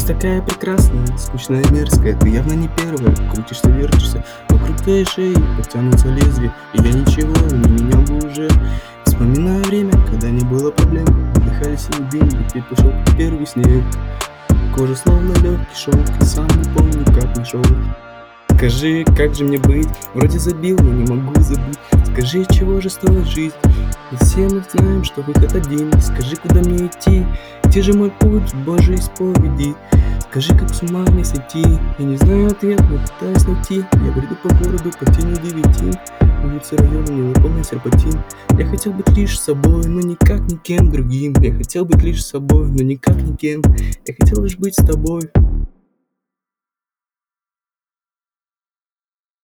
такая прекрасная, скучная, мерзкая. Ты явно не первая, крутишься, вертишься вокруг твоей шеи, потянутся лезвия, и я ничего не менял бы уже. Вспоминаю время, когда не было проблем, вдыхали синий дым, и теперь пошел первый снег. Кожа словно легкий шелк, и сам не помню, как нашел. Скажи, как же мне быть? Вроде забил, но не могу забыть. Скажи, чего же стоит жизнь? И все мы знаем, что выход один. Скажи, куда мне идти? Где же мой путь, Божьей исповеди? Скажи, как с ума не сойти? Я не знаю ответ, но пытаюсь найти. Я бреду по городу по тени 9. Улицы района, не полный серпантин. Я хотел быть лишь собой, но никак никем другим. Я хотел быть лишь собой, но никак никем. Я хотел лишь быть с тобой.